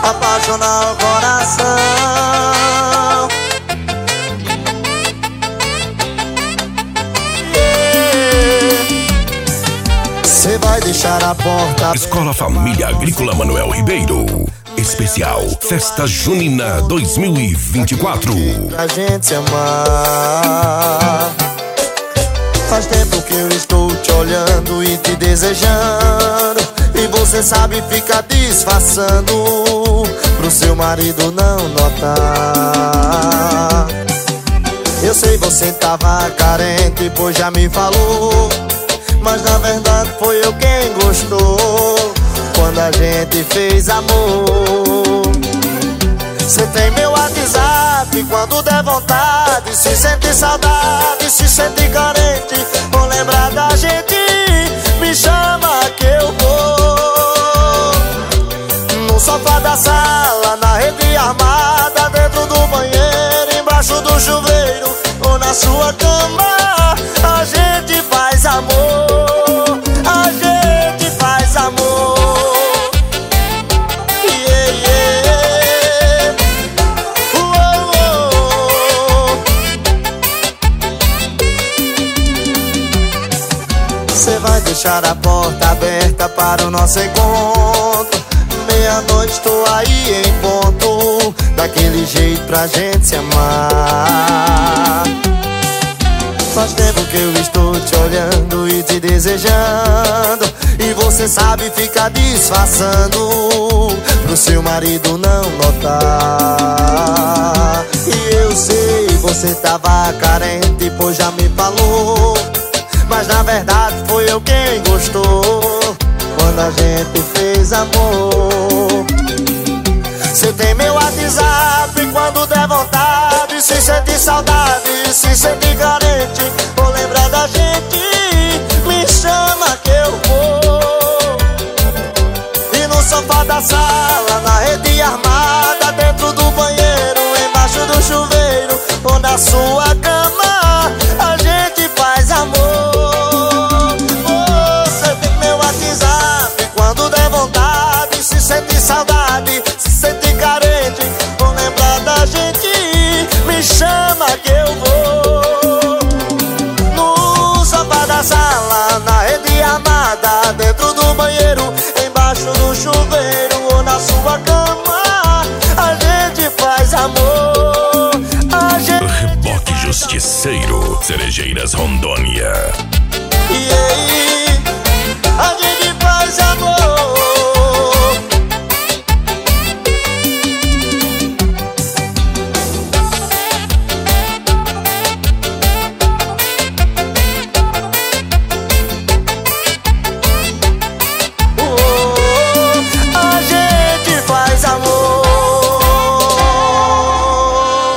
apaixonar o coração. Cê vai deixar a porta. Escola Família Agrícola Manuel Ribeiro. Especial Festa Junina 2024. Pra gente se amar. Faz tempo que eu estou te olhando e te desejando, e você sabe ficar disfarçando pro seu marido não notar. Eu sei você tava carente, pois já me falou, mas na verdade foi eu quem gostou quando a gente fez amor. Cê tem meu WhatsApp, quando der vontade, se sente saudade, se sente carente, ou lembrar da gente, me chama que eu vou. No sofá da sala, na rede armada, dentro do banheiro, embaixo do chuveiro, ou na sua cama, a gente faz amor, a gente faz amor. Você vai deixar a porta aberta para o nosso encontro. Meia-noite tô aí em ponto, daquele jeito pra gente se amar. Faz tempo que eu estou te olhando e te desejando, e você sabe ficar disfarçando pro seu marido não notar. E eu sei, você tava carente, pois já me falou, mas na verdade foi eu quem gostou quando a gente fez amor. Cê tem meu WhatsApp, quando der vontade, se sente saudade, se sente carente, ou lembrar da gente, me chama que eu vou. E no sofá da sala, na rede armada, dentro do banheiro, embaixo do chuveiro, ou na sua cama, a gente faz amor. Se sente saudade, se sente carente, ou lembrar da gente, me chama que eu vou. No sofá da sala, na rede armada, dentro do banheiro, embaixo do chuveiro, ou na sua cama, a gente faz amor, a gente... Reboque Justiceiro, Cerejeiras, Rondônia.